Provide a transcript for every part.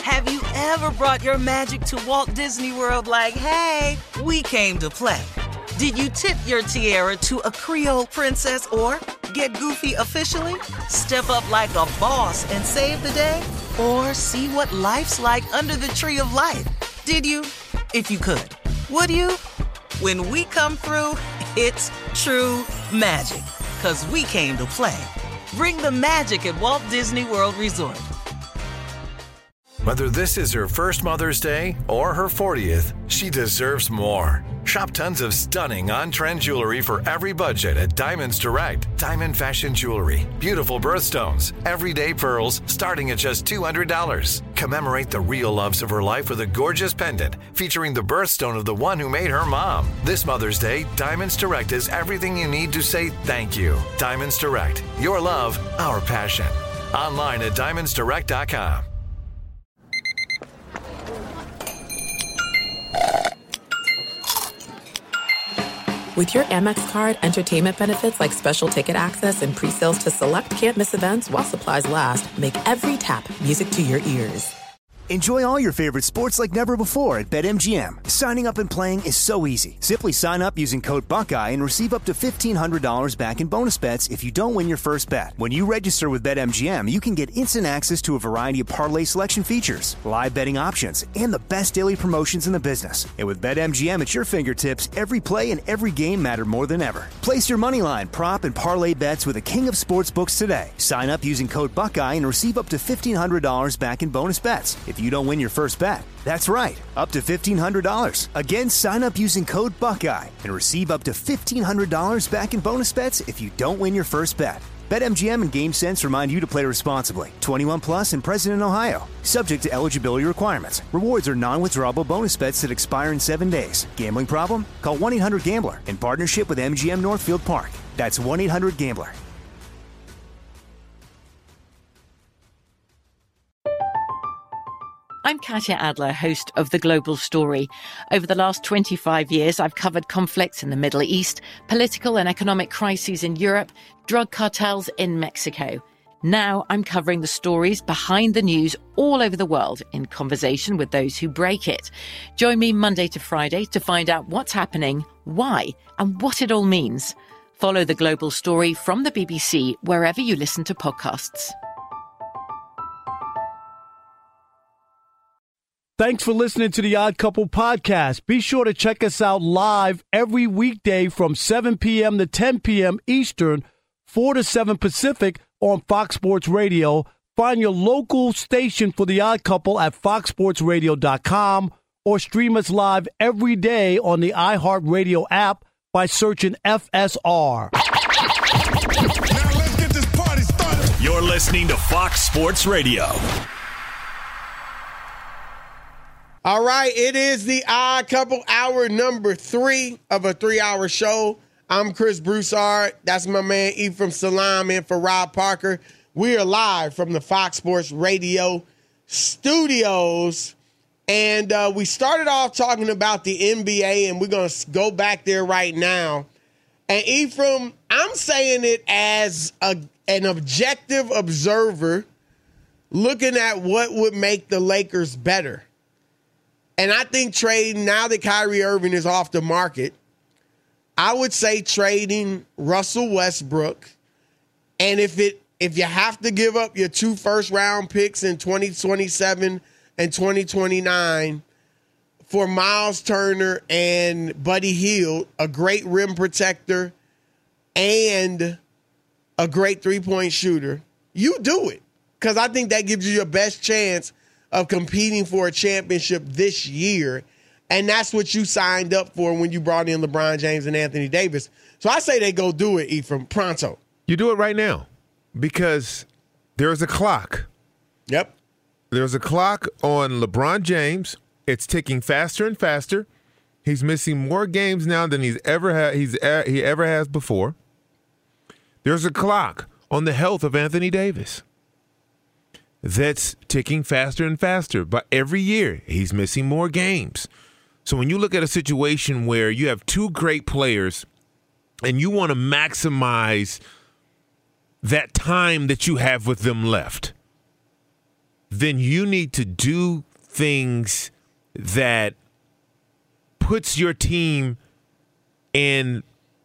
Have you ever brought your magic to Walt Disney World like, hey, we came to play? Did you tip your tiara to a Creole princess or get goofy officially? Step up like a boss and save the day? Or see what life's like under the tree of life? Did you? If you could. Would you? When we come through, it's true magic. 'Cause we came to play. Bring the magic at Walt Disney World Resort. Whether this is her first Mother's Day or her 40th, she deserves more. Shop tons of stunning on-trend jewelry for every budget at Diamonds Direct. Diamond fashion jewelry, beautiful birthstones, everyday pearls starting at just $200. Commemorate the real loves of her life with a gorgeous pendant featuring the birthstone of the one who made her mom. This Mother's Day, Diamonds Direct is everything you need to say thank you. Diamonds Direct, your love, our passion. Online at diamondsdirect.com. With your Amex card, entertainment benefits like special ticket access and pre-sales to select can't-miss events while supplies last make every tap music to your ears. Enjoy all your favorite sports like never before at BetMGM. Signing up and playing is so easy. Simply sign up using code Buckeye and receive up to $1,500 back in bonus bets if you don't win your first bet. When you register with BetMGM, you can get instant access to a variety of parlay selection features, live betting options, and the best daily promotions in the business. And with BetMGM at your fingertips, every play and every game matter more than ever. Place your moneyline, prop, and parlay bets with the king of sportsbooks today. Sign up using code Buckeye and receive up to $1,500 back in bonus bets if you don't win your first bet. That's right, up to $1,500. Again, sign up using code Buckeye and receive up to $1,500 back in bonus bets if you don't win your first bet. BetMGM and GameSense remind you to play responsibly. 21 plus and present in Ohio. Subject to eligibility requirements. Rewards are non-withdrawable bonus bets that expire in 7 days. Gambling problem? Call 1-800-GAMBLER in partnership with MGM Northfield Park. That's 1-800-GAMBLER. I'm Katya Adler, host of The Global Story. Over the last 25 years, I've covered conflicts in the Middle East, political and economic crises in Europe, drug cartels in Mexico. Now I'm covering the stories behind the news all over the world in conversation with those who break it. Join me Monday to Friday to find out what's happening, why, and what it all means. Follow The Global Story from the BBC wherever you listen to podcasts. Thanks for listening to the Odd Couple podcast. Be sure to check us out live every weekday from 7 p.m. to 10 p.m. Eastern, 4 to 7 Pacific on Fox Sports Radio. Find your local station for the Odd Couple at foxsportsradio.com or stream us live every day on the iHeartRadio app by searching FSR. Now let's get this party started. You're listening to Fox Sports Radio. All right, it is the Odd Couple, hour number 3 of a 3-hour show. I'm Chris Broussard. That's my man Ephraim Salam in for Rob Parker. We are live from the Fox Sports Radio studios. And we started off talking about the NBA, and we're going to go back there right now. And Ephraim, I'm saying it as an objective observer looking at what would make the Lakers better. And I think trading, now that Kyrie Irving is off the market, I would say trading Russell Westbrook. And if you have to give up your 2 first-round picks in 2027 and 2029 for Miles Turner and Buddy Hield, a great rim protector and a great three-point shooter, you do it. Because I think that gives you your best chance of competing for a championship this year. And that's what you signed up for when you brought in LeBron James and Anthony Davis. So I say they go do it, Ephraim, pronto. You do it right now because there's a clock. Yep. There's a clock on LeBron James. It's ticking faster and faster. He's missing more games now than he ever has before. There's a clock on the health of Anthony Davis. That's ticking faster and faster. But every year, he's missing more games. So when you look at a situation where you have 2 great players and you want to maximize that time that you have with them left, then you need to do things that puts your team in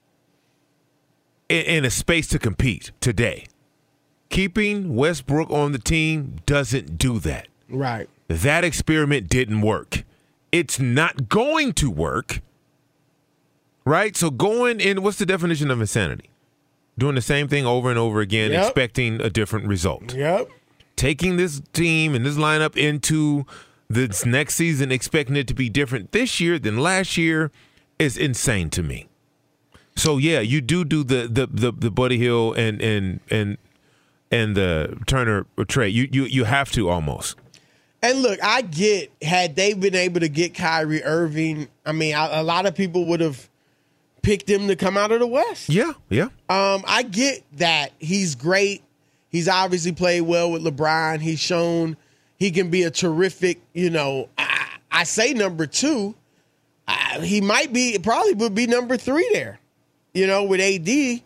a space to compete today. Keeping Westbrook on the team doesn't do that. Right. That experiment didn't work. It's not going to work. Right? So going in, what's the definition of insanity? Doing the same thing over and over again, expecting a different result. Yep. Taking this team and this lineup into this next season, expecting it to be different this year than last year is insane to me. So yeah, you do the Buddy Hield and the Turner trade. You have to almost. And look, I get, had they been able to get Kyrie Irving, I mean, a lot of people would have picked him to come out of the West. Yeah. I get that. He's great. He's obviously played well with LeBron. He's shown he can be a terrific, I say number 2. He probably would be number 3 there, with AD.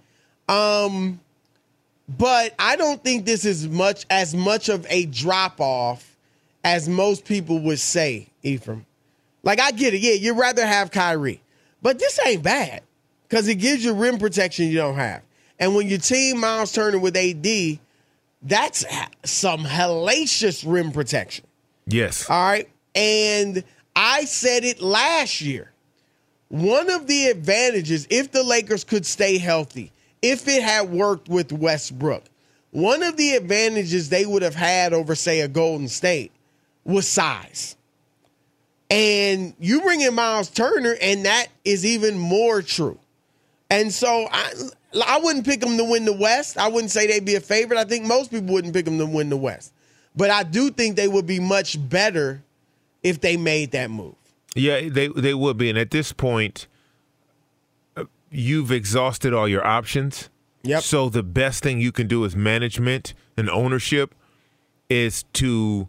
But I don't think this is as much of a drop-off as most people would say, Ephraim. Like, I get it. Yeah, you'd rather have Kyrie. But this ain't bad because it gives you rim protection you don't have. And when you team Miles Turner with AD, that's some hellacious rim protection. Yes. All right? And I said it last year. One of the advantages, if the Lakers could stay healthy, if it had worked with Westbrook, one of the advantages they would have had over, say, a Golden State was size. And you bring in Miles Turner, and that is even more true. And so I wouldn't pick them to win the West. I wouldn't say they'd be a favorite. I think most people wouldn't pick them to win the West. But I do think they would be much better if they made that move. Yeah, they would be. And at this point, you've exhausted all your options. Yep. So the best thing you can do as management and ownership is to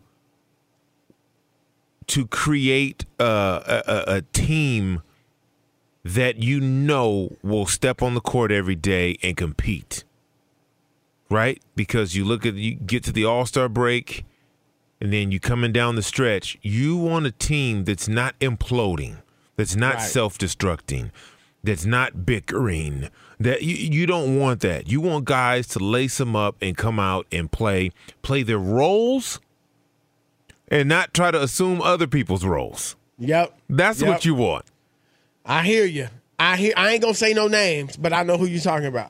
create a team that will step on the court every day and compete, right? Because you get to the All-Star break, and then you coming down the stretch. You want a team that's not imploding, that's not self-destructing, that's not bickering. That you don't want that. You want guys to lace them up and come out and play their roles. And not try to assume other people's roles. Yep. That's what you want. I hear you. I ain't going to say no names, but I know who you're talking about.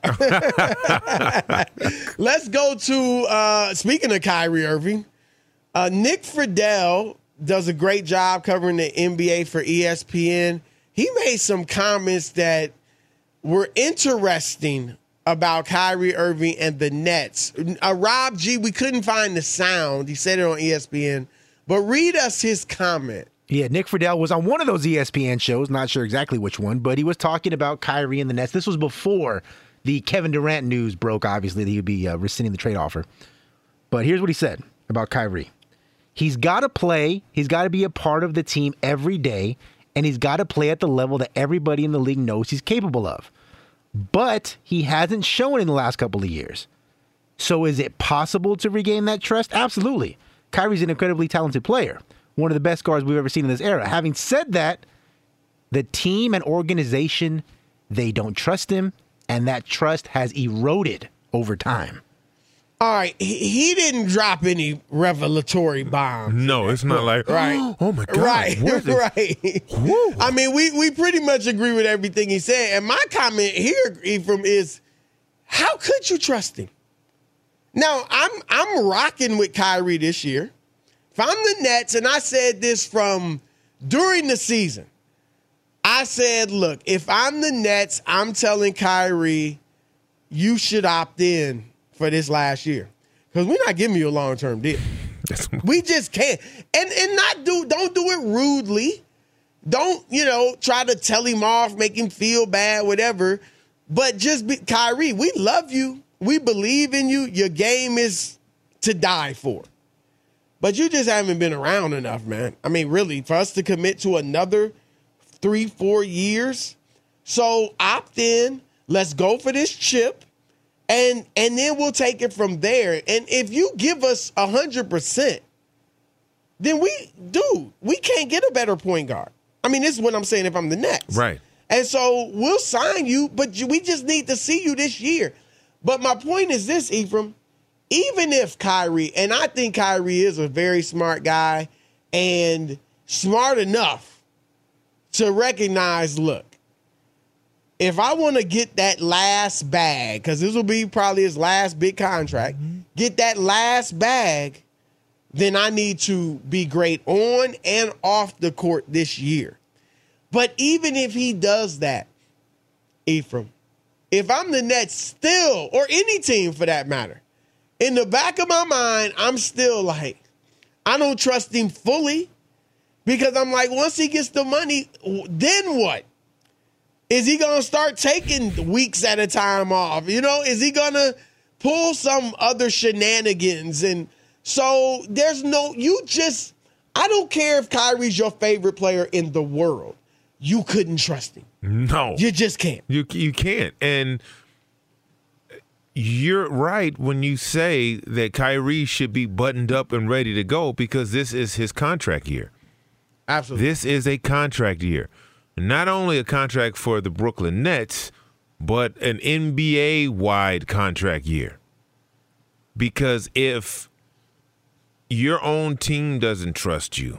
Let's go to, speaking of Kyrie Irving, Nick Friedel does a great job covering the NBA for ESPN. He made some comments that were interesting about Kyrie Irving and the Nets. Rob G, we couldn't find the sound. He said it on ESPN. But read us his comment. Yeah, Nick Friedel was on one of those ESPN shows, not sure exactly which one, but he was talking about Kyrie and the Nets. This was before the Kevin Durant news broke, obviously, that he would be rescinding the trade offer. But here's what he said about Kyrie. He's got to play, he's got to be a part of the team every day, and he's got to play at the level that everybody in the league knows he's capable of. But he hasn't shown in the last couple of years. So is it possible to regain that trust? Absolutely. Kyrie's an incredibly talented player, one of the best guards we've ever seen in this era. Having said that, the team and organization, they don't trust him, and that trust has eroded over time. All right, he didn't drop any revelatory bombs. No, it's not like, oh my God. Right. I mean, we pretty much agree with everything he said. And my comment here, Ephraim, is how could you trust him? Now, I'm rocking with Kyrie this year. If I'm the Nets, and I said this from during the season, I said, look, if I'm the Nets, I'm telling Kyrie, you should opt in for this last year. Because we're not giving you a long-term deal. We just can't. And don't do it rudely. Don't, try to tell him off, make him feel bad, whatever. But just be, Kyrie, we love you. We believe in you. Your game is to die for. But you just haven't been around enough, man. I mean, really, for us to commit to another 3-4 years. So opt in. Let's go for this chip. And then we'll take it from there. And if you give us 100%, then we can't get a better point guard. I mean, this is what I'm saying if I'm the Nets. Right. And so we'll sign you, but we just need to see you this year. But my point is this, Ephraim, even if Kyrie, and I think Kyrie is a very smart guy and smart enough to recognize, look, if I want to get that last bag, because this will be probably his last big contract, get that last bag, then I need to be great on and off the court this year. But even if he does that, Ephraim, if I'm the Nets still, or any team for that matter, in the back of my mind, I'm still like, I don't trust him fully because I'm like, once he gets the money, then what? Is he going to start taking weeks at a time off? You know, is he going to pull some other shenanigans? And so I don't care if Kyrie's your favorite player in the world. You couldn't trust him. No. You just can't. You can't. And you're right when you say that Kyrie should be buttoned up and ready to go because this is his contract year. Absolutely. This is a contract year. Not only a contract for the Brooklyn Nets, but an NBA-wide contract year. Because if your own team doesn't trust you,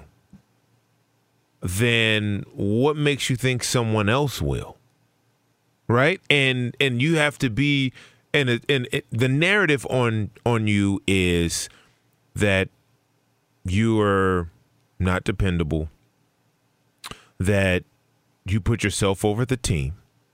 then what makes you think someone else will? Right? And you have to be, and the narrative on you is that you are not dependable, that you put yourself over the team.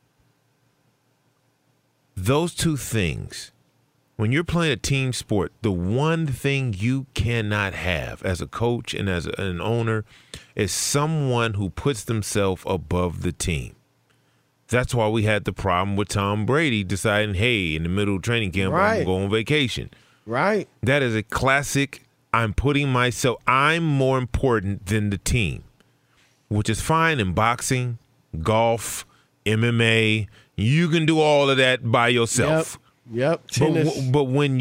Those two things, when you're playing a team sport, the one thing you cannot have as a coach and as an owner is someone who puts themselves above the team. That's why we had the problem with Tom Brady deciding, hey, in the middle of training camp, I'm going to go on vacation. Right. That is a classic, I'm more important than the team, which is fine in boxing, golf, MMA. You can do all of that by yourself. Yep. Tennis. But when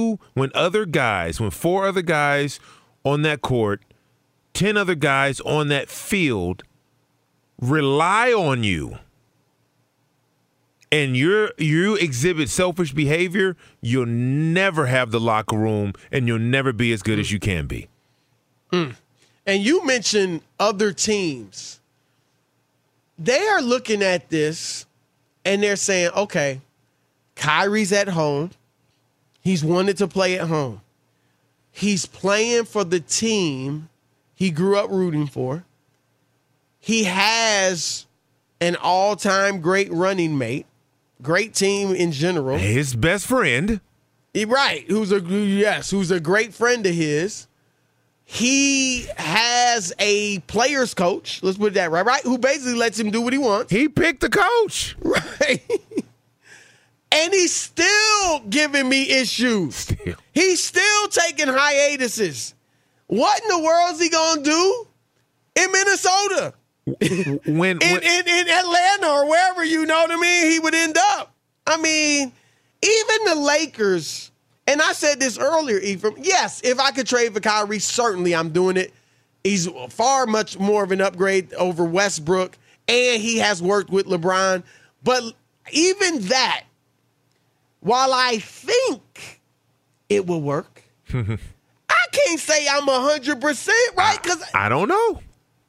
four other guys on that court, 10 other guys on that field rely on you, and you exhibit selfish behavior, you'll never have the locker room, and you'll never be as good as you can be. And you mentioned other teams. They are looking at this, and they're saying, okay, Kyrie's at home. He's wanted to play at home. He's playing for the team he grew up rooting for. He has an all-time great running mate, great team in general. His best friend. Right, who's a great friend of his. He has a player's coach, let's put it that right, who basically lets him do what he wants. He picked the coach. Right. And he's still giving me issues. He's still taking hiatuses. What in the world is he going to do in Minnesota? in Atlanta or wherever, you know what I mean, he would end up. I mean, even the Lakers, and I said this earlier, Ephraim, yes, if I could trade for Kyrie, certainly I'm doing it. He's far much more of an upgrade over Westbrook, and he has worked with LeBron. But even that, while I think it will work, I can't say I'm 100%, right? Because I don't know.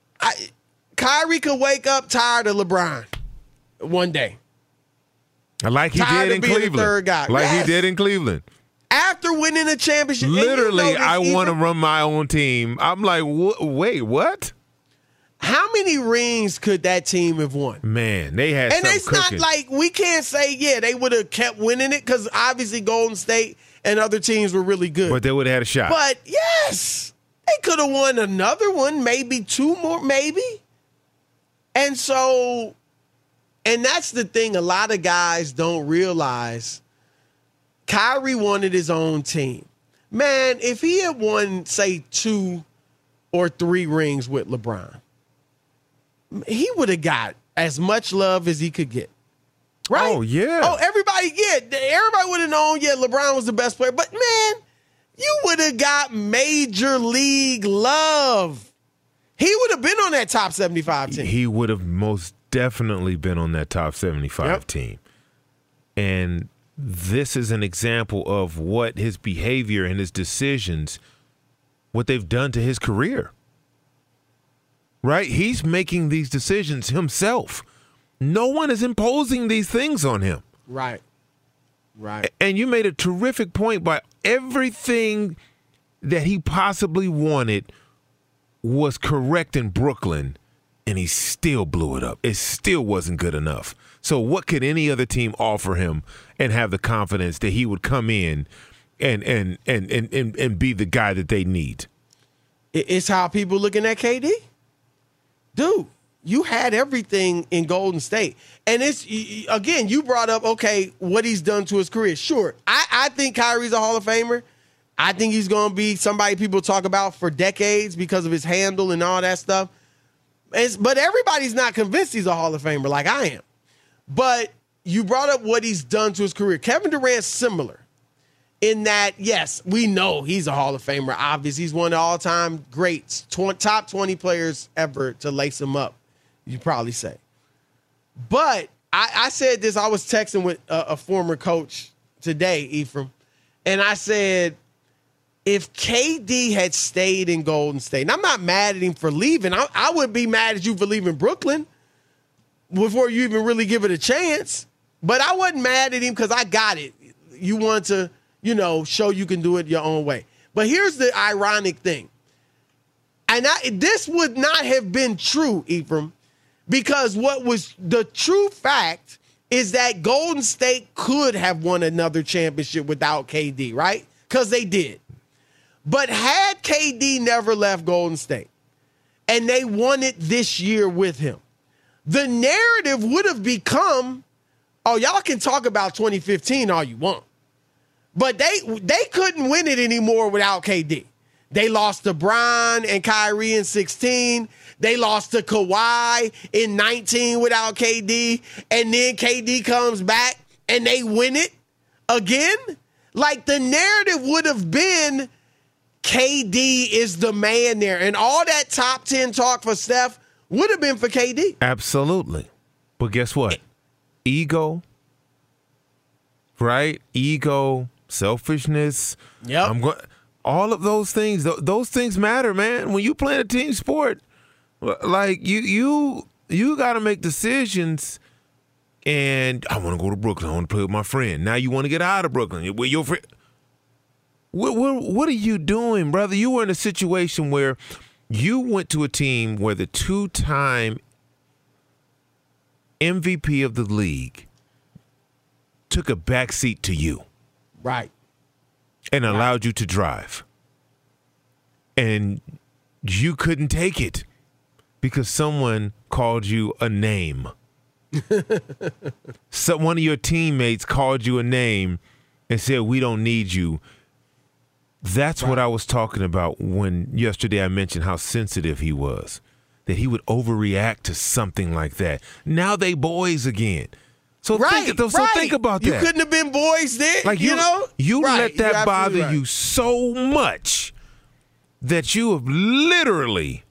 Kyrie could wake up tired of LeBron one day. Like he did in Cleveland. Third guy. He did in Cleveland. After winning a championship. Literally, I want to run my own team. I'm like, wait, what? How many rings could that team have won? Man, they had and something it's cooking. Not like we can't say, they would have kept winning it because obviously Golden State and other teams were really good. But they would have had a shot. But yes, they could have won another one, maybe two more, maybe. And so, and that's the thing a lot of guys don't realize. Kyrie wanted his own team. Man, if he had won, say, 2 or 3 rings with LeBron, he would have got as much love as he could get. Right? Oh, yeah. Oh, everybody would have known, LeBron was the best player. But, man, you would have got major league love. He would have been on that top 75 team. He would have most definitely been on that top 75 team. And this is an example of what his behavior and his decisions, what they've done to his career. Right? He's making these decisions himself. No one is imposing these things on him. Right. And you made a terrific point by everything that he possibly wanted was correct in Brooklyn, and he still blew it up. It still wasn't good enough. So what could any other team offer him and have the confidence that he would come in and be the guy that they need? It's how people looking at KD. Dude, you had everything in Golden State. And it's, again, you brought up, okay, what he's done to his career. Sure, I think Kyrie's a Hall of Famer. I think he's going to be somebody people talk about for decades because of his handle and all that stuff. But everybody's not convinced he's a Hall of Famer like I am. But you brought up what he's done to his career. Kevin Durant's similar in that, yes, we know he's a Hall of Famer. Obviously, he's one of the all-time greats, top 20 players ever to lace him up, you probably say. But I said this, I was texting with a former coach today, Ephraim, and I said, if KD had stayed in Golden State, and I'm not mad at him for leaving. I would be mad at you for leaving Brooklyn before you even really give it a chance. But I wasn't mad at him because I got it. You want to, show you can do it your own way. But here's the ironic thing. And this would not have been true, Ephraim, because what was the true fact is that Golden State could have won another championship without KD, right? Because they did. But had KD never left Golden State and they won it this year with him, the narrative would have become, oh, y'all can talk about 2015 all you want. But they couldn't win it anymore without KD. They lost to Bron and Kyrie in 16. They lost to Kawhi in 19 without KD. And then KD comes back and they win it again. Like, the narrative would have been KD is the man there. And all that top 10 talk for Steph would have been for KD. Absolutely. But guess what? Ego, right? Ego, selfishness. Yep. All of those things matter, man. When you play a team sport, like you got to make decisions. And I want to go to Brooklyn. I want to play with my friend. Now you want to get out of Brooklyn with your friend. What are you doing, brother? You were in a situation where you went to a team where the two-time MVP of the league took a backseat to you. Right. And allowed you to drive. And you couldn't take it because someone called you a name. One of your teammates called you a name and said, we don't need you. That's what I was talking about when yesterday I mentioned how sensitive he was, that he would overreact to something like that. Now they boys again. So think about that. You couldn't have been boys then, like You let that bother you so much that you have literally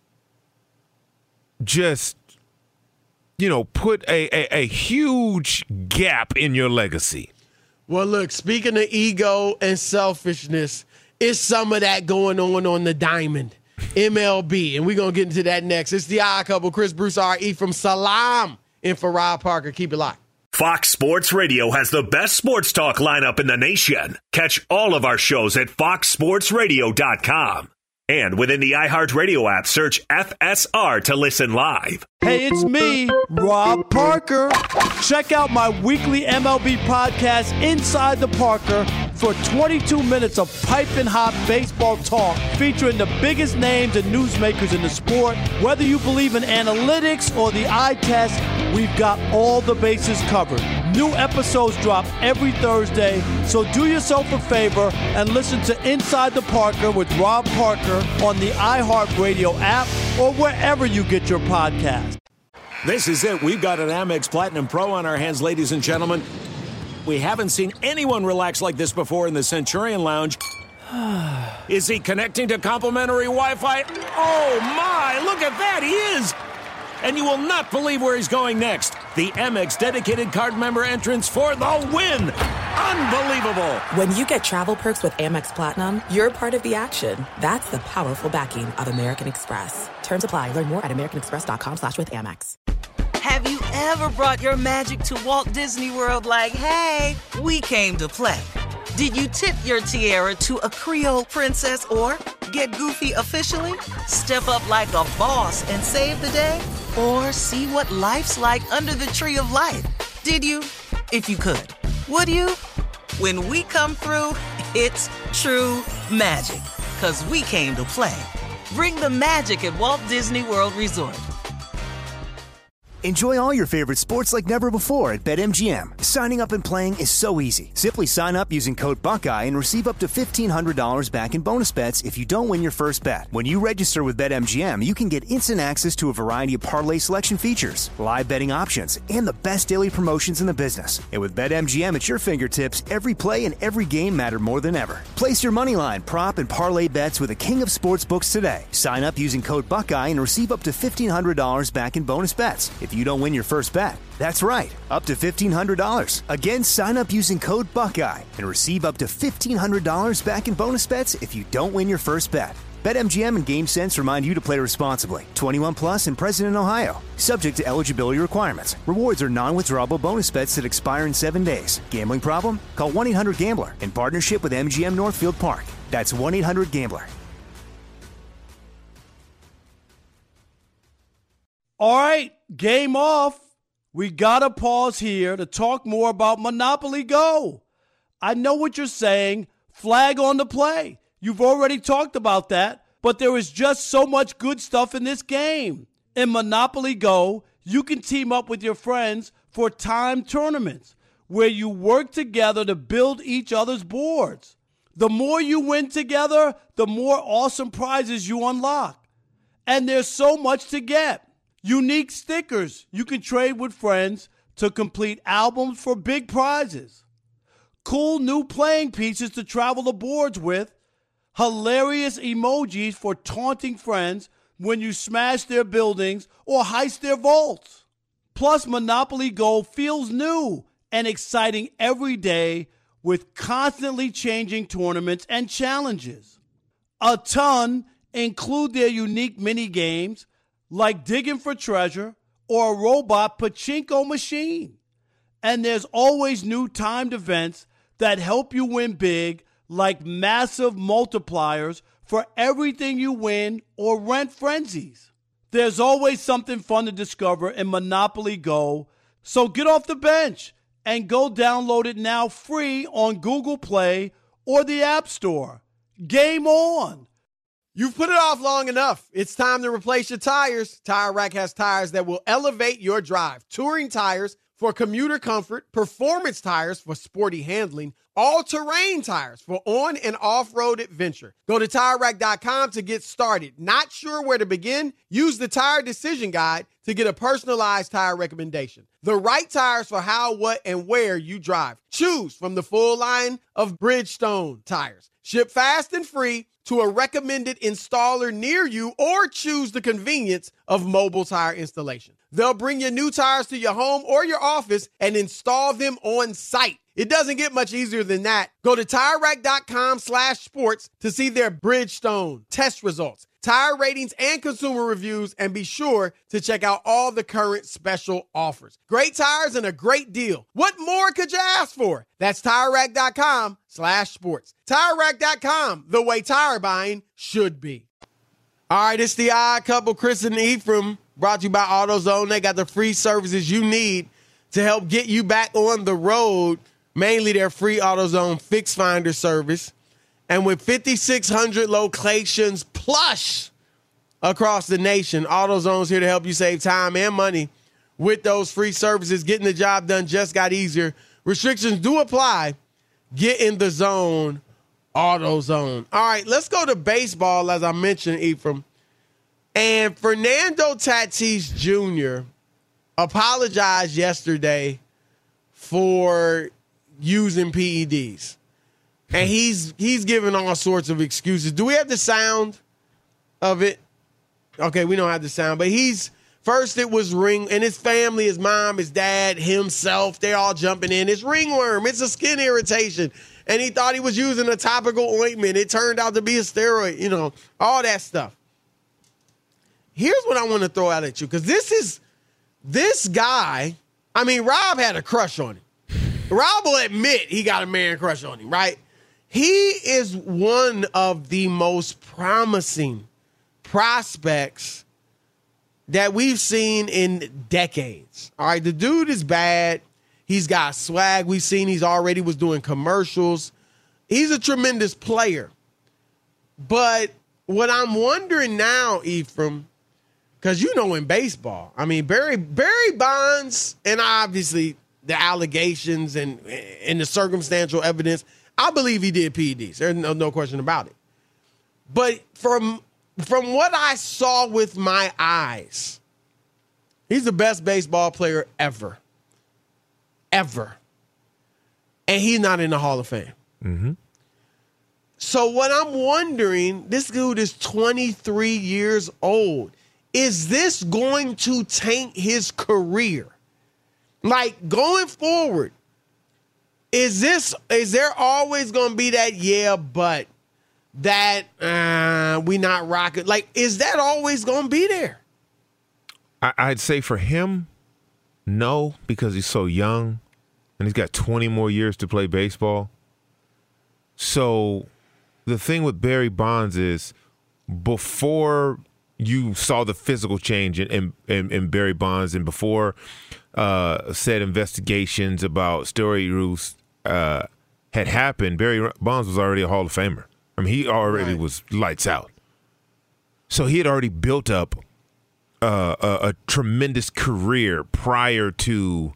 just, put a huge gap in your legacy. Well, look, speaking of ego and selfishness, it's some of that going on the diamond, MLB, and we're going to get into that next. It's the Odd Couple, Chris Broussard, Ephraim Salaam, in for Rob Parker. Keep it locked. Fox Sports Radio has the best sports talk lineup in the nation. Catch all of our shows at foxsportsradio.com. And within the iHeartRadio app, search FSR to listen live. Hey, it's me, Rob Parker. Check out my weekly MLB podcast, Inside the Parker, for 22 minutes of piping hot baseball talk featuring the biggest names and newsmakers in the sport. Whether you believe in analytics or the eye test, we've got all the bases covered. New episodes drop every Thursday, so do yourself a favor and listen to Inside the Parker with Rob Parker on the iHeartRadio app or wherever you get your podcast. This is it. We've got an Amex Platinum Pro on our hands, ladies and gentlemen. We haven't seen anyone relax like this before in the Centurion Lounge. Is he connecting to complimentary Wi-Fi? Oh, my! Look at that! He is! And you will not believe where he's going next. The Amex dedicated card member entrance for the win! Unbelievable! When you get travel perks with Amex Platinum, you're part of the action. That's the powerful backing of American Express. Terms apply. Learn more at americanexpress.com/withAmex. Have you ever brought your magic to Walt Disney World like, hey, we came to play? Did you tip your tiara to a Creole princess or get goofy officially? Step up like a boss and save the day? Or see what life's like under the tree of life? Did you? If you could. Would you? When we come through, it's true magic. 'Cause we came to play. Bring the magic at Walt Disney World Resort. Enjoy all your favorite sports like never before at BetMGM. Signing up and playing is so easy. Simply sign up using code Buckeye and receive up to $1,500 back in bonus bets if you don't win your first bet. When you register with BetMGM, you can get instant access to a variety of parlay selection features, live betting options, and the best daily promotions in the business. And with BetMGM at your fingertips, every play and every game matter more than ever. Place your moneyline, prop, and parlay bets with the king of sportsbooks today. Sign up using code Buckeye and receive up to $1,500 back in bonus bets if you don't win your first bet. That's right, up to $1,500. Again, sign up using code Buckeye and receive up to $1,500 back in bonus bets if you don't win your first bet. BetMGM and GameSense remind you to play responsibly. 21 plus and present in Ohio. Subject to eligibility requirements. Rewards are non-withdrawable bonus bets that expire in 7 days. Gambling problem? Call 1-800-GAMBLER in partnership with MGM Northfield Park. That's 1-800-GAMBLER. All right, game off. We got to pause here to talk more about Monopoly Go. I know what you're saying. Flag on the play. You've already talked about that, but there is just so much good stuff in this game. In Monopoly Go, you can team up with your friends for timed tournaments where you work together to build each other's boards. The more you win together, the more awesome prizes you unlock. And there's so much to get. Unique stickers you can trade with friends to complete albums for big prizes. Cool new playing pieces to travel the boards with. Hilarious emojis for taunting friends when you smash their buildings or heist their vaults. Plus, Monopoly Go feels new and exciting every day with constantly changing tournaments and challenges. A ton include their unique mini games like digging for treasure or a robot pachinko machine. And there's always new timed events that help you win big, like massive multipliers for everything you win or rent frenzies. There's always something fun to discover in Monopoly Go, so get off the bench and go download it now free on Google Play or the App Store. Game on! You've put it off long enough. It's time to replace your tires. Tire Rack has tires that will elevate your drive. Touring tires for commuter comfort, performance tires for sporty handling, all-terrain tires for on- and off-road adventure. Go to TireRack.com to get started. Not sure where to begin? Use the Tire Decision Guide to get a personalized tire recommendation. The right tires for how, what, and where you drive. Choose from the full line of Bridgestone tires. Ship fast and free to a recommended installer near you, or choose the convenience of mobile tire installation. They'll bring your new tires to your home or your office and install them on site. It doesn't get much easier than that. Go to TireRack.com/sports to see their Bridgestone test results, tire ratings, and consumer reviews, and be sure to check out all the current special offers. Great tires and a great deal. What more could you ask for? That's TireRack.com/sports. TireRack.com, the way tire buying should be. All right, it's the Odd Couple, Chris and Ephraim, brought to you by AutoZone. They got the free services you need to help get you back on the road, mainly their free AutoZone Fix Finder service. And with 5,600 locations plus across the nation, AutoZone's here to help you save time and money with those free services. Getting the job done just got easier. Restrictions do apply. Get in the zone, AutoZone. All right, let's go to baseball, as I mentioned, Ephraim. And Fernando Tatis Jr. apologized yesterday for using PEDs. And he's giving all sorts of excuses. Do we have the sound of it? Okay, we don't have the sound, but first it was ring, and his family, his mom, his dad, himself, they all jumping in. It's ringworm. It's a skin irritation. And he thought he was using a topical ointment. It turned out to be a steroid, all that stuff. Here's what I want to throw out at you, because this guy, Rob had a crush on him. Rob will admit he got a man crush on him, right? He is one of the most promising prospects that we've seen in decades. All right, the dude is bad. He's got swag. We've seen he's already was doing commercials. He's a tremendous player. But what I'm wondering now, Ephraim, because in baseball, Barry Bonds, and obviously the allegations and the circumstantial evidence, I believe he did PEDs. There's no question about it. But from what I saw with my eyes, he's the best baseball player ever. Ever. And he's not in the Hall of Fame. Mm-hmm. So what I'm wondering, this dude is 23 years old. Is this going to taint his career? Like, going forward, is there always going to be that, but that we not rocking? Like, is that always going to be there? I'd say for him, no, because he's so young and he's got 20 more years to play baseball. So the thing with Barry Bonds is, before you saw the physical change in Barry Bonds, and before said investigations about steroid use had happened, Barry Bonds was already a Hall of Famer. He already was lights out. So he had already built up a tremendous career prior to,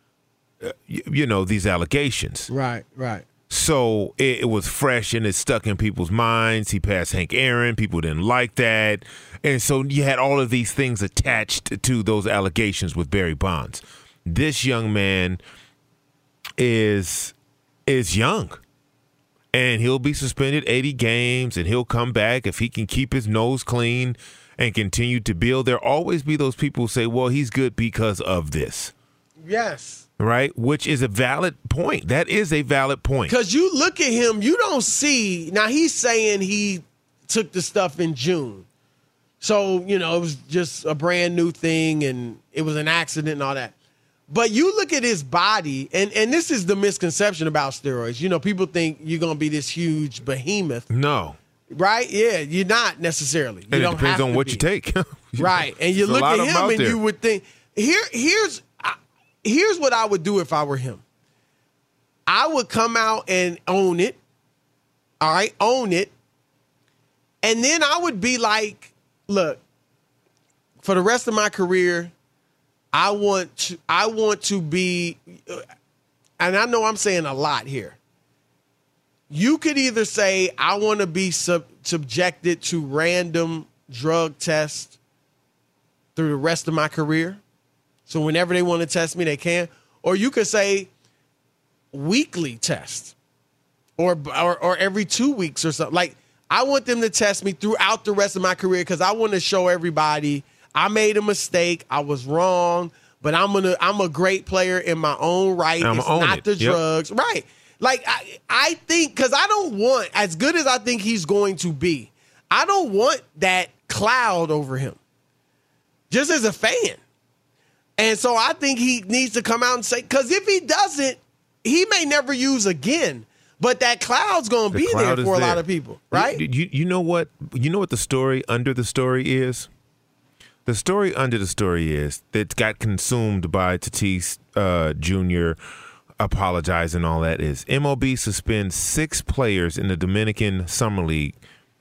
these allegations. Right. So it was fresh and it stuck in people's minds. He passed Hank Aaron. People didn't like that. And so you had all of these things attached to those allegations with Barry Bonds. This young man is young. And he'll be suspended 80 games, and he'll come back if he can keep his nose clean and continue to build. There'll always be those people who say, well, he's good because of this. Yes. Right? Which is a valid point. That is a valid point. Because you look at him, you don't see. Now, he's saying he took the stuff in June. So, it was just a brand new thing and it was an accident and all that. But you look at his body, and this is the misconception about steroids. People think you're going to be this huge behemoth. No. Right? Yeah, you're not necessarily. And it depends on what you take. Right. And you look at him and you would think, here's what I would do if I were him. I would come out and own it. All right? Own it. And then I would be like, look, for the rest of my career, I want to be, and I know I'm saying a lot here. You could either say, I want to be subjected to random drug tests through the rest of my career. So whenever they want to test me, they can. Or you could say weekly tests or every 2 weeks or something. Like, I want them to test me throughout the rest of my career because I want to show everybody I made a mistake. I was wrong, but I'm a great player in my own right. It's not the drugs. Right. Like, I think, because I don't want, as good as I think he's going to be, I don't want that cloud over him, just as a fan. And so I think he needs to come out and say, because if he doesn't, he may never use again. But that cloud's going to be there for a lot of people, right? You know what? You know what the story under the story is? The story under the story is that got consumed by Tatis Jr. apologizing, all that is MLB suspends 6 players in the Dominican Summer League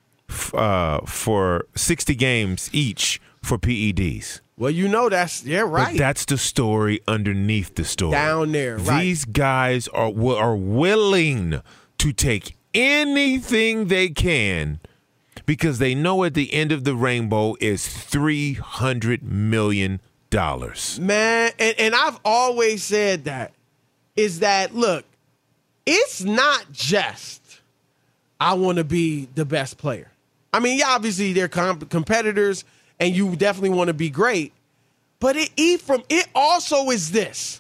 for 60 games each for PEDs. Well, that's right. But that's the story underneath the story. Down there, right. These guys are willing to take anything they can because they know at the end of the rainbow is $300 million. Man, and I've always said that, is that, look, it's not just I want to be the best player. I mean, yeah, obviously they're competitors, and you definitely want to be great. But it also is this.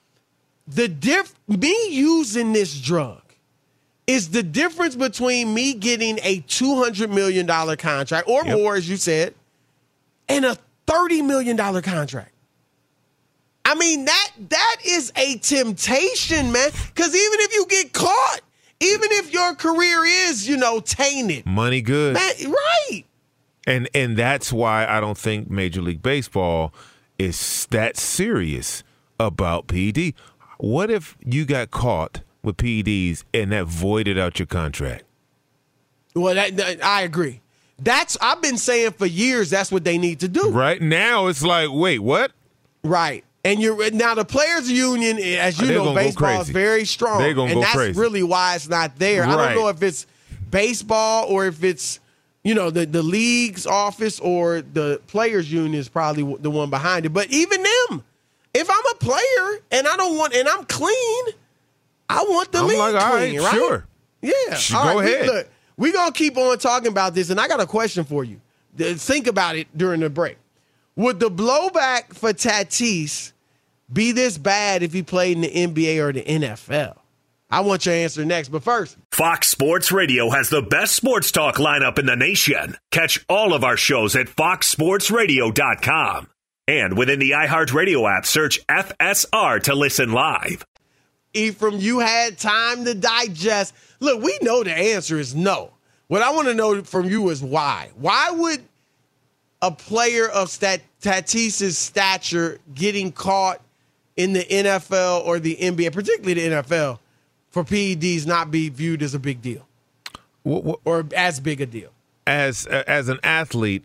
Me using this drug is the difference between me getting a $200 million contract or more, as you said, and a $30 million contract. I mean, that is a temptation, man. Because even if you get caught, even if your career is, tainted. Money good. Man, right. And that's why I don't think Major League Baseball is that serious about PED. What if you got caught with PEDs and that voided out your contract? Well, I agree. I've been saying for years that's what they need to do. Right now, it's like, wait, what? Right. And now the players' union, as you know, baseball is very strong. They're gonna go crazy. And that's really why it's not there. Right. I don't know if it's baseball or if it's, the league's office or the players' union is probably the one behind it. But even them, if I'm a player and I'm clean, I want the league clean, right? Sure. Yeah. Go ahead. We're going to keep on talking about this, and I got a question for you. Think about it during the break. Would the blowback for Tatis be this bad if he played in the NBA or the NFL? I want your answer next, but first. Fox Sports Radio has the best sports talk lineup in the nation. Catch all of our shows at foxsportsradio.com. And within the iHeartRadio app, search FSR to listen live. Ephraim, you had time to digest. Look, we know the answer is no. What I want to know from you is why. Why would a player of Tatis's stature getting caught in the NFL or the NBA, particularly the NFL, for PEDs not be viewed as a big deal or as big a deal? As an athlete,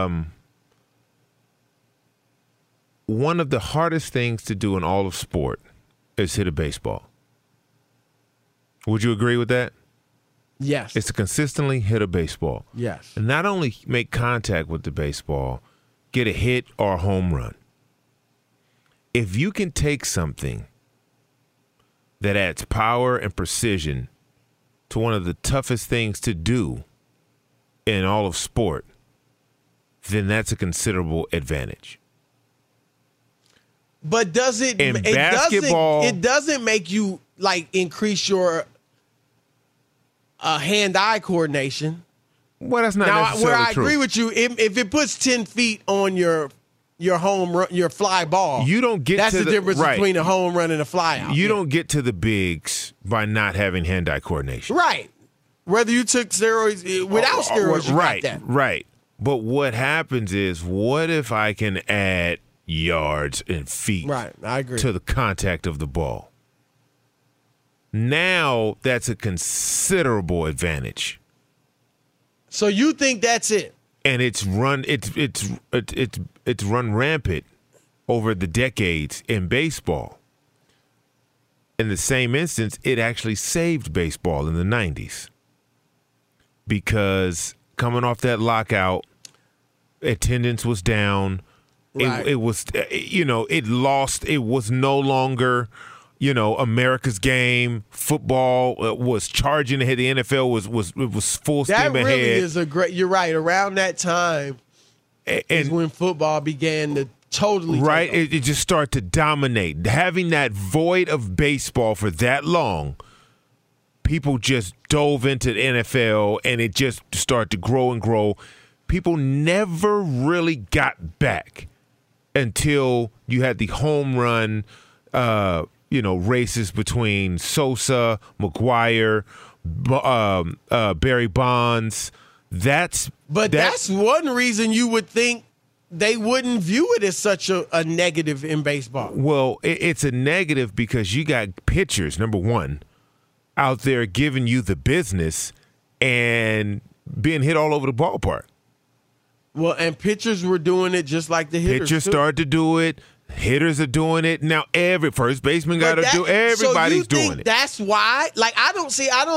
one of the hardest things to do in all of sport is hit a baseball. Would you agree with that? Yes. It's to consistently hit a baseball. Yes. And not only make contact with the baseball, get a hit or a home run. If you can take something that adds power and precision to one of the toughest things to do in all of sport, then that's a considerable advantage. But does it? In basketball, it doesn't make you increase your hand-eye coordination. Well, that's not necessarily where I true. agree with you. If it puts 10 feet on your home run, your fly ball, you don't get. That's to the difference between a home run and a fly out. You don't get to the bigs by not having hand-eye coordination. Right. Whether you took steroids without steroids, you right, got that. Right. But what happens is, what if I can add yards and feet I agree. to the contact of the ball? Now that's a considerable advantage. So you think that's it? And it's run rampant over the decades in baseball. In the same instance, it actually saved baseball in the 90s. Because coming off that lockout, attendance was down. Right. It was, it lost. It was no longer, America's game. Football was charging ahead. The NFL was full steam ahead. That really is a great. You're right. Around that time is when football began to totally right. It just started to dominate. Having that void of baseball for that long, people just dove into the NFL, and it just started to grow and grow. People never really got back until you had the home run, races between Sosa, McGwire, Barry Bonds. That's one reason you would think they wouldn't view it as such a negative in baseball. Well, it's a negative because you got pitchers, number one, out there giving you the business and being hit all over the ballpark. Well, and pitchers were doing it just like the hitters. Pitchers started to do it. Hitters are doing it. Now every first baseman got to do it. Everybody's doing it. That's why. I don't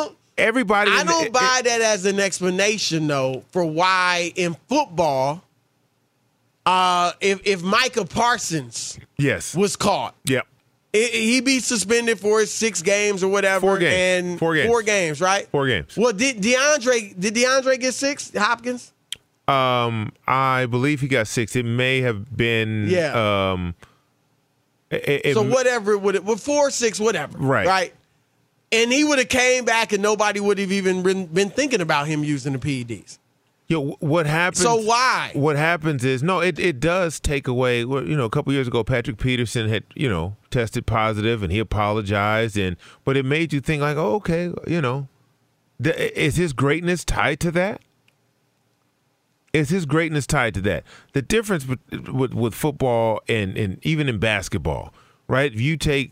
buy that as an explanation, though, for why in football, if Micah Parsons was caught. Yep. He be suspended for his 6 games or whatever. 4 games. And 4 games. 4 games, right? 4 games. Well, did DeAndre get 6, Hopkins? I believe he got 6. It may have been. Yeah. So whatever it would have, 4 or 6, whatever. Right. And he would have came back and nobody would have even been thinking about him using the PEDs. What happens? So why? What happens is it does take away. A couple years ago, Patrick Peterson had tested positive and he apologized, but it made you think like, oh, okay, is his greatness tied to that? Is his greatness tied to that? The difference with football and even in basketball, right? If you take,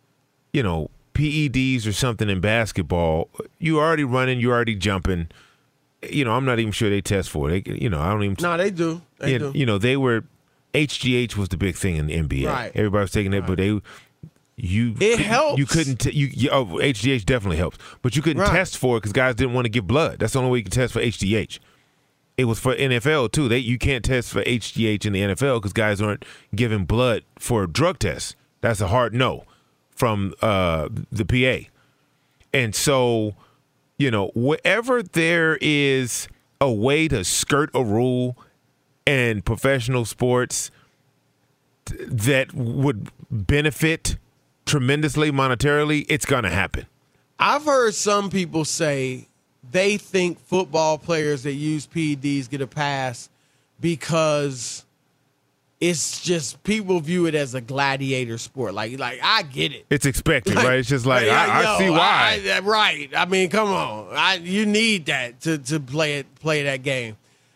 PEDs or something in basketball, you're already running, you're already jumping. I'm not even sure they test for it. I don't even. No, they do. They do. They were. HGH was the big thing in the NBA. Right. Everybody was taking it, but it helps. You couldn't. HGH definitely helps, but you couldn't test for it because guys didn't want to give blood. That's the only way you could test for HGH. It was for NFL too. You can't test for HGH in the NFL because guys aren't giving blood for drug tests. That's a hard no from the PA, and so. Wherever there is a way to skirt a rule in professional sports that would benefit tremendously monetarily, it's going to happen. I've heard some people say they think football players that use PEDs get a pass because it's just people view it as a gladiator sport. Like I get it. It's expected, right? It's just like I see why. Right. I mean, come on. You need that to play that game.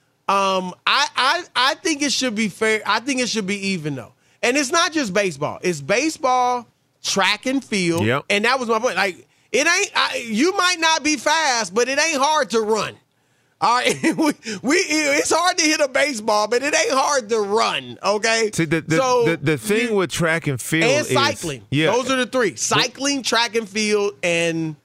I think it should be fair. I think it should be even though. And it's not just baseball. It's baseball, track and field. Yep. And that was my point. Like it ain't. You might not be fast, but it ain't hard to run. All right, it's hard to hit a baseball, but it ain't hard to run. Okay. See, the thing with track and field and cycling. Those are the 3: cycling, track and field, and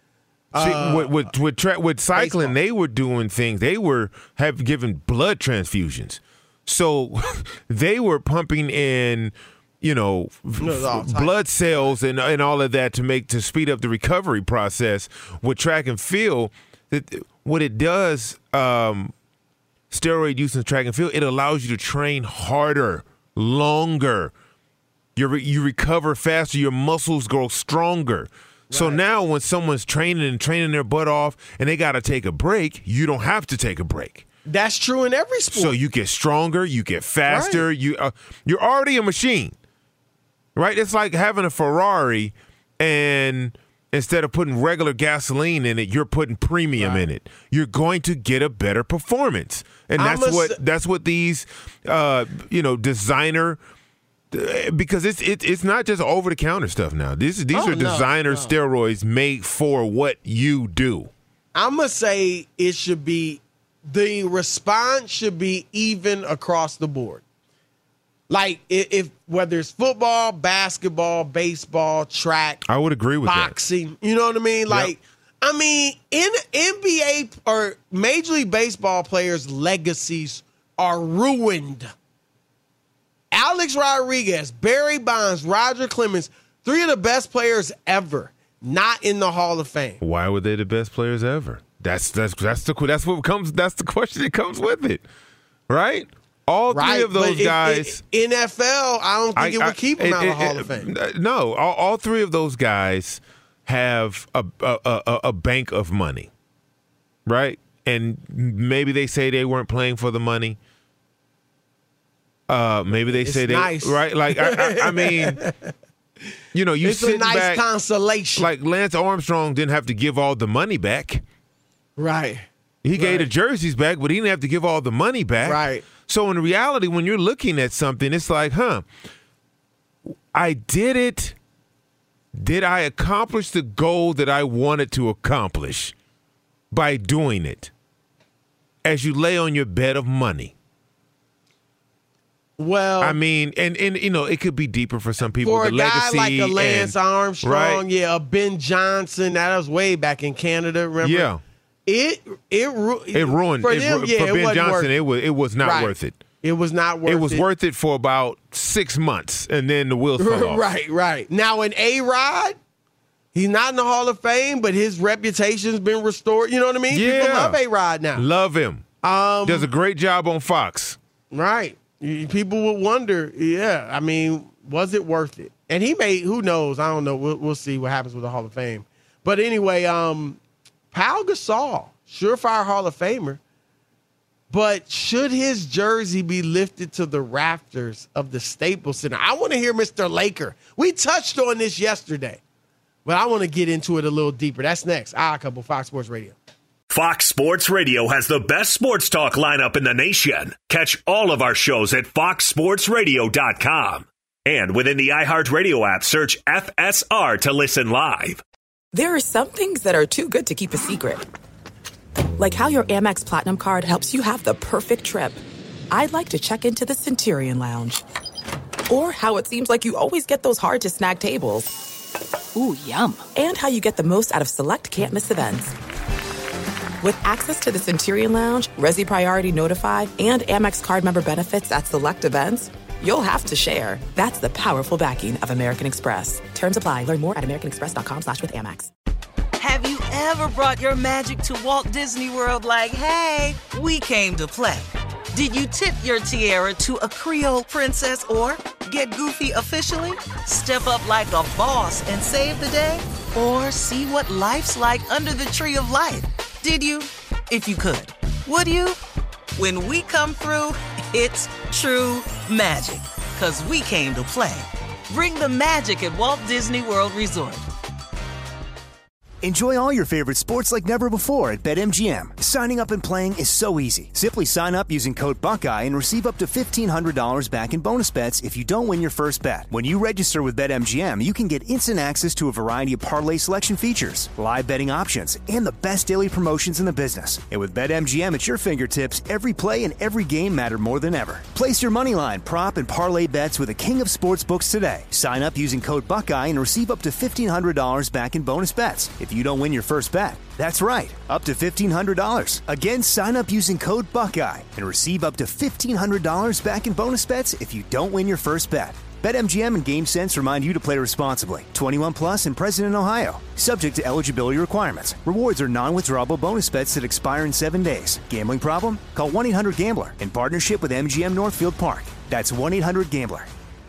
with cycling, baseball. They were doing things. They have given blood transfusions, so they were pumping in. Blood cells and all of that to speed up the recovery process. With track and field, what it does, steroid use in track and field, it allows you to train harder, longer. You recover faster. Your muscles grow stronger. Right. So now when someone's training their butt off and they got to take a break, you don't have to take a break. That's true in every sport. So you get stronger, you get faster. Right. You're already a machine, right? It's like having a Ferrari and instead of putting regular gasoline in it, you're putting premium in it. You're going to get a better performance, and that's what these designer. Because it's not just over the counter stuff now. These are designer steroids made for what you do. I'm gonna say it should be the response should be even across the board. Like if whether it's football, basketball, baseball, track, I would agree with boxing. You know what I mean? Like, I mean, in NBA or Major League Baseball players' legacies are ruined. Alex Rodriguez, Barry Bonds, Roger Clemens, 3 of the best players ever, not in the Hall of Fame. Why were they the best players ever? That's the question that comes with it, right? All 3 of those guys. NFL, I don't think it would keep them out of the Hall of Fame. No, all 3 of those guys have a bank of money, right? And maybe they say they weren't playing for the money. Maybe they say nice. Right? Like I mean, you it's sit a nice back, consolation. Like Lance Armstrong didn't have to give all the money back. Right. He gave the jerseys back, but he didn't have to give all the money back. Right. So in reality, when you're looking at something, it's like, I did it. Did I accomplish the goal that I wanted to accomplish by doing it? As you lay on your bed of money. Well, I mean, and it could be deeper for some people. For the a guy legacy like a Lance Armstrong, right? a Ben Johnson, that was way back in Canada. Remember? Yeah. It ruined for Ben Johnson. It was not worth it. It was not worth it. It was worth it for about 6 months, and then the wheels fell off. Right. Now, an A-Rod, he's not in the Hall of Fame, but his reputation's been restored. You know what I mean? Yeah. People love A-Rod now. Love him. Does a great job on Fox. Right. People would wonder, I mean, was it worth it? And he may, who knows? I don't know. We'll see what happens with the Hall of Fame. But anyway, Pau Gasol, surefire Hall of Famer. But should his jersey be lifted to the rafters of the Staples Center? I want to hear Mr. Laker. We touched on this yesterday, but I want to get into it a little deeper. That's next. Couple Fox Sports Radio. Fox Sports Radio has the best sports talk lineup in the nation. Catch all of our shows at foxsportsradio.com. And within the iHeartRadio app, search FSR to listen live. There are some things that are too good to keep a secret. Like how your Amex Platinum card helps you have the perfect trip. I'd like to check into the Centurion Lounge. Or how it seems like you always get those hard-to-snag tables. Ooh, yum. And how you get the most out of select can't-miss events. With access to the Centurion Lounge, Resi Priority Notified, and Amex card member benefits at select events, you'll have to share. That's the powerful backing of American Express. Terms apply. Learn more at americanexpress.com/withAmex. Have you ever brought your magic to Walt Disney World like, hey, we came to play? Did you tip your tiara to a Creole princess or get goofy officially? Step up like a boss and save the day? Or see what life's like under the tree of life? Did you? If you could. Would you? When we come through, it's true magic. 'Cause we came to play. Bring the magic at Walt Disney World Resort. Enjoy all your favorite sports like never before at BetMGM. Signing up and playing is so easy. Simply sign up using code Buckeye and receive up to $1,500 back in bonus bets if you don't win your first bet. When you register with BetMGM, you can get instant access to a variety of parlay selection features, live betting options, and the best daily promotions in the business. And with BetMGM at your fingertips, every play and every game matter more than ever. Place your moneyline, prop, and parlay bets with the king of sportsbooks today. Sign up using code Buckeye and receive up to $1,500 back in bonus bets if you don't win your first bet. That's right, up to $1,500. Again, sign up using code Buckeye and receive up to $1,500 back in bonus bets if you don't win your first bet. BetMGM and GameSense remind you to play responsibly. 21 plus and present in Ohio. Subject to eligibility requirements. Rewards are non-withdrawable bonus bets that expire in 7 days. Gambling problem? Call 1-800-GAMBLER in partnership with MGM Northfield Park. That's 1-800-GAMBLER.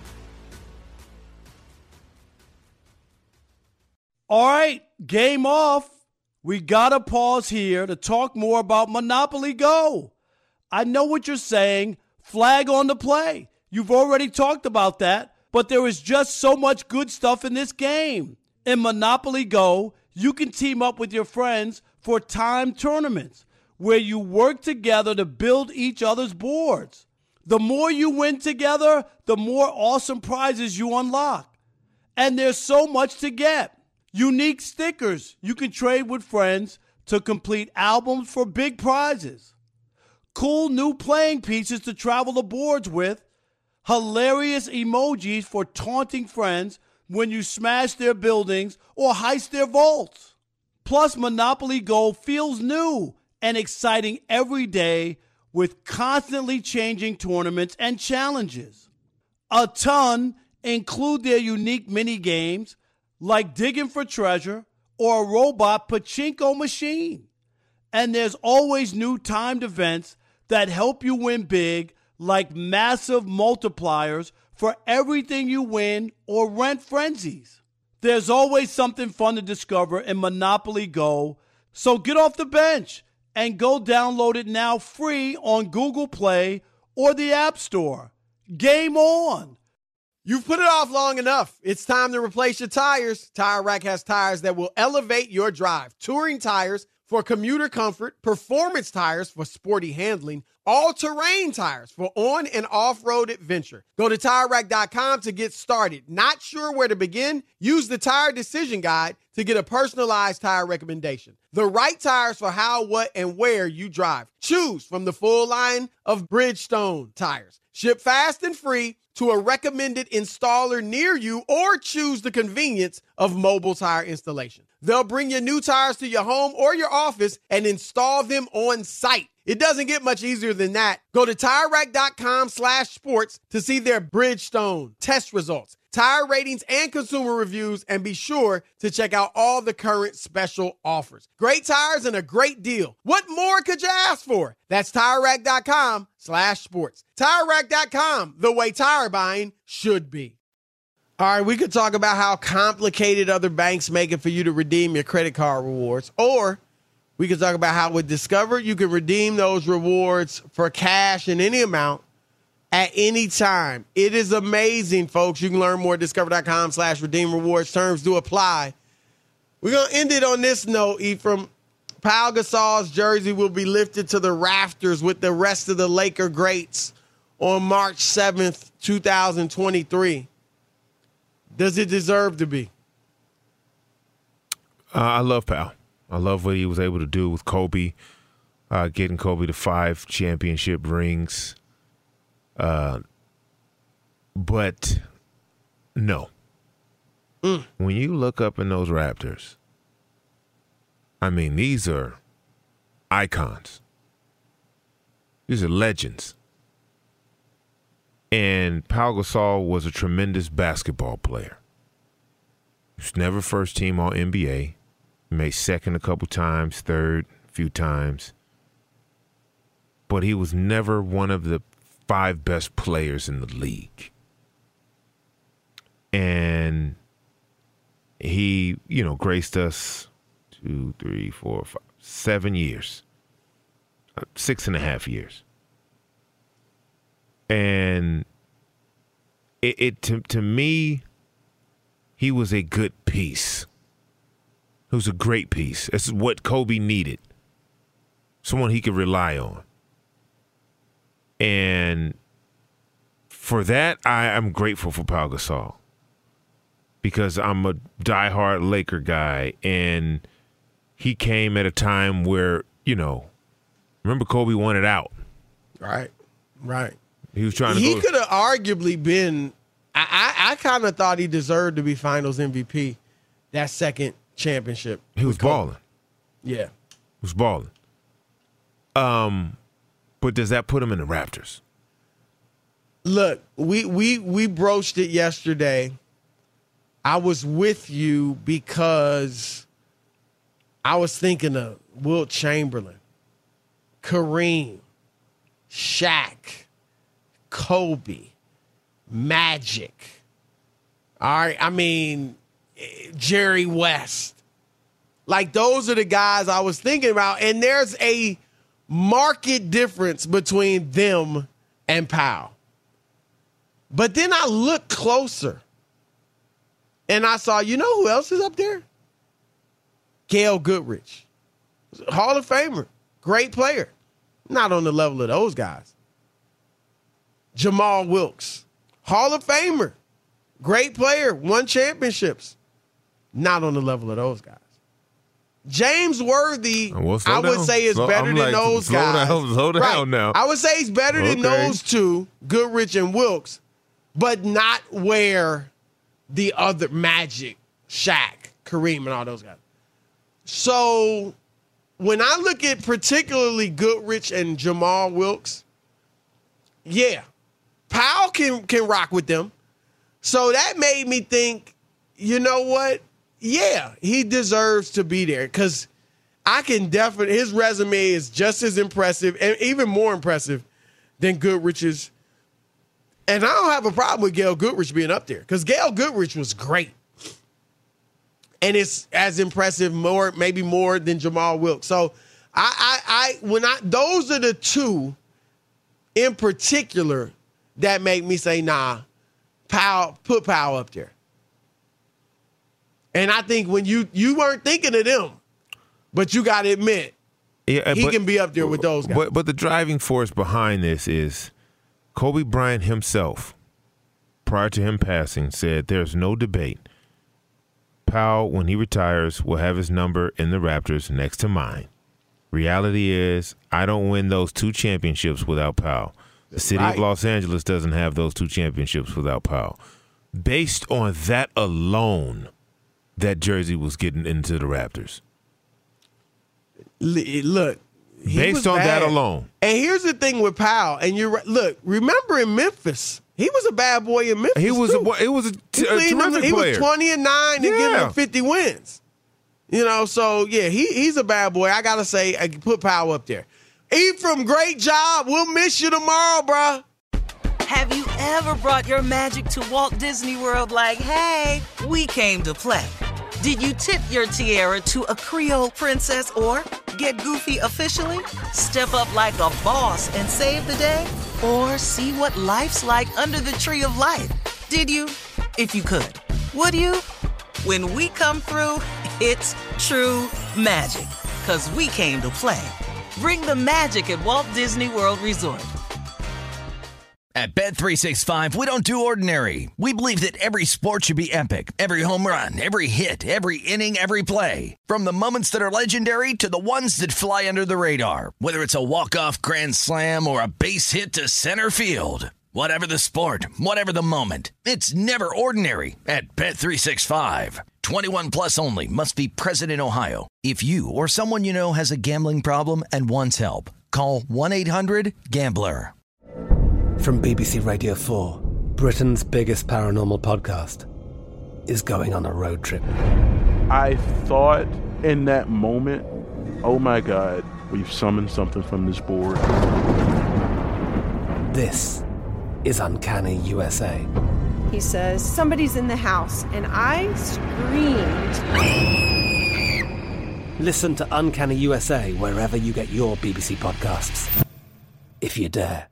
All right, game off. We got to pause here to talk more about Monopoly Go. I know what you're saying. Flag on the play. You've already talked about that, but there is just so much good stuff in this game. In Monopoly Go, you can team up with your friends for timed tournaments where you work together to build each other's boards. The more you win together, the more awesome prizes you unlock. And there's so much to get. Unique stickers you can trade with friends to complete albums for big prizes. Cool new playing pieces to travel the boards with. Hilarious emojis for taunting friends when you smash their buildings or heist their vaults. Plus, Monopoly Go feels new and exciting every day with constantly changing tournaments and challenges. A ton include their unique mini games like digging for treasure or a robot pachinko machine. And there's always new timed events that help you win big, like massive multipliers for everything you win or rent frenzies. There's always something fun to discover in Monopoly Go, so get off the bench and go download it now free on Google Play or the App Store. Game on! You've put it off long enough. It's time to replace your tires. Tire Rack has tires that will elevate your drive. Touring tires for commuter comfort, performance tires for sporty handling, all-terrain tires for on- and off-road adventure. Go to TireRack.com to get started. Not sure where to begin? Use the Tire Decision Guide to get a personalized tire recommendation. The right tires for how, what, and where you drive. Choose from the full line of Bridgestone tires. Ship fast and free to a recommended installer near you, or choose the convenience of mobile tire installation. They'll bring your new tires to your home or your office and install them on site. It doesn't get much easier than that. Go to TireRack.com/sports to see their Bridgestone test results, tire ratings, and consumer reviews, and be sure to check out all the current special offers. Great tires and a great deal. What more could you ask for? That's TireRack.com/sports. TireRack.com, the way tire buying should be. All right, we could talk about how complicated other banks make it for you to redeem your credit card rewards, or we could talk about how with Discover, you can redeem those rewards for cash in any amount at any time. It is amazing, folks. You can learn more at discover.com/redeem rewards. Terms do apply. We're going to end it on this note, Ephraim. Pau Gasol's jersey will be lifted to the rafters with the rest of the Laker greats on March 7th, 2023. Does it deserve to be? I love Pau. I love what he was able to do with Kobe, getting Kobe to 5 championship rings. But no. When you look up in those Raptors, I mean, these are icons. These are legends. And Pau Gasol was a tremendous basketball player. He was never first team all NBA. He made second a couple times, third a few times. But he was never one of the 5 best players in the league. And he, graced us 2, 3, 4, 5, 7 years. 6.5 years. And to me, he was a good piece. He was a great piece. This is what Kobe needed. Someone he could rely on. And for that, I'm grateful for Pau Gasol. Because I'm a diehard Laker guy. And he came at a time where, remember Kobe wanted out. Right. He was trying to He could have arguably been, I kind of thought he deserved to be finals MVP that second championship. He was balling. Yeah. He was balling. But does that put him in the Raptors? Look, we broached it yesterday. I was with you because I was thinking of Wilt Chamberlain, Kareem, Shaq, Kobe, Magic. All right, I mean, Jerry West. Like, those are the guys I was thinking about. And there's a marked difference between them and Pau. But then I looked closer and I saw, who else is up there? Gail Goodrich. Hall of Famer. Great player. Not on the level of those guys. Jamal Wilkes. Hall of Famer. Great player. Won championships. Not on the level of those guys. James Worthy, I would say, is better than those guys. Slow down now. I would say he's better than those two, Goodrich and Wilkes, but not where the other Magic, Shaq, Kareem, and all those guys. So when I look at particularly Goodrich and Jamal Wilkes, yeah, Pau can rock with them. So that made me think, you know what? Yeah, he deserves to be there because I can definitely, his resume is just as impressive and even more impressive than Goodrich's. And I don't have a problem with Gail Goodrich being up there because Gail Goodrich was great. And it's as impressive, maybe more than Jamal Wilkes. So those are the two in particular that make me say, nah, put Pau up there. And I think when you weren't thinking of them, but you got to admit, he can be up there with those guys. But the driving force behind this is Kobe Bryant himself, prior to him passing, said there's no debate. Pau, when he retires, will have his number in the Raptors next to mine. Reality is, I don't win those 2 championships without Pau. The city of Los Angeles doesn't have those 2 championships without Powell. Based on that alone, that jersey was getting into the Raptors. Look. Based on that alone. And here's the thing with Powell. And you're right. Look, remember in Memphis, he was a bad boy in Memphis. He was a terrific he player. Was 20-9 and giving them 50 wins. So yeah, he's a bad boy. I gotta say, I put Powell up there. Ephraim, great job. We'll miss you tomorrow, bruh. Have you ever brought your magic to Walt Disney World like, hey, we came to play? Did you tip your tiara to a Creole princess or get goofy officially? Step up like a boss and save the day? Or see what life's like under the tree of life? Did you? If you could. Would you? When we come through, it's true magic. 'Cause we came to play. Bring the magic at Walt Disney World Resort. At Bet365, we don't do ordinary. We believe that every sport should be epic. Every home run, every hit, every inning, every play. From the moments that are legendary to the ones that fly under the radar. Whether it's a walk-off grand slam or a base hit to center field. Whatever the sport, whatever the moment. It's never ordinary at Bet365. 21 plus only. Must be present in Ohio. If you or someone you know has a gambling problem and wants help, call 1-800-GAMBLER. From BBC Radio 4, Britain's biggest paranormal podcast is going on a road trip. I thought in that moment, oh my God, we've summoned something from this board. This is Uncanny USA. He says, somebody's in the house, and I screamed. Listen to Uncanny USA wherever you get your BBC podcasts, if you dare.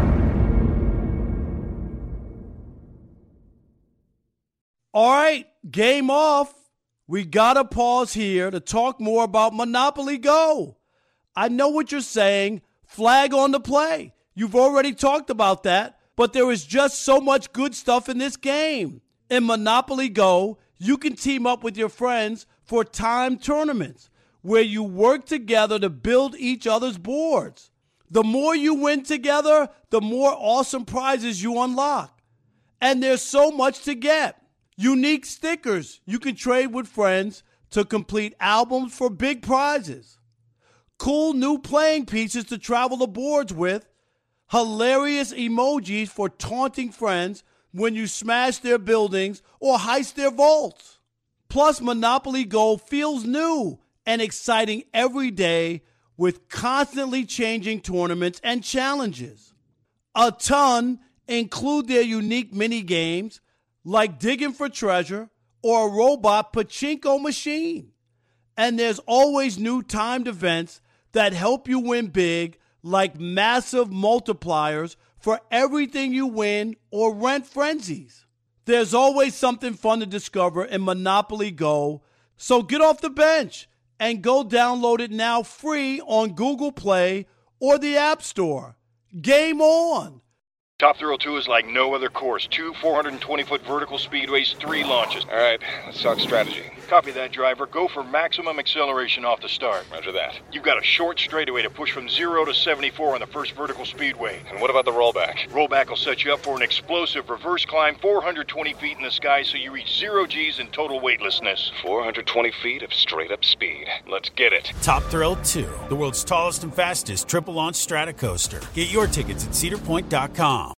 All right, game off. We gotta pause here to talk more about Monopoly Go. I know what you're saying, flag on the play. You've already talked about that, but there is just so much good stuff in this game. In Monopoly Go, you can team up with your friends for timed tournaments where you work together to build each other's boards. The more you win together, the more awesome prizes you unlock. And there's so much to get. Unique stickers you can trade with friends to complete albums for big prizes. Cool new playing pieces to travel the boards with. Hilarious emojis for taunting friends when you smash their buildings or heist their vaults. Plus, Monopoly Go feels new and exciting every day with constantly changing tournaments and challenges. A ton include their unique mini games like digging for treasure or a robot pachinko machine. And there's always new timed events that help you win big, like massive multipliers for everything you win or rent frenzies. There's always something fun to discover in Monopoly Go, so get off the bench and go download it now free on Google Play or the App Store. Game on! Top Thrill 2 is like no other course. 2 420-foot vertical speedways, 3 launches. All right, let's talk strategy. Copy that, driver. Go for maximum acceleration off the start. Roger that. You've got a short straightaway to push from 0 to 74 on the first vertical speedway. And what about the rollback? Rollback will set you up for an explosive reverse climb 420 feet in the sky so you reach 0 Gs in total weightlessness. 420 feet of straight-up speed. Let's get it. Top Thrill 2, the world's tallest and fastest triple-launch strata coaster. Get your tickets at cedarpoint.com.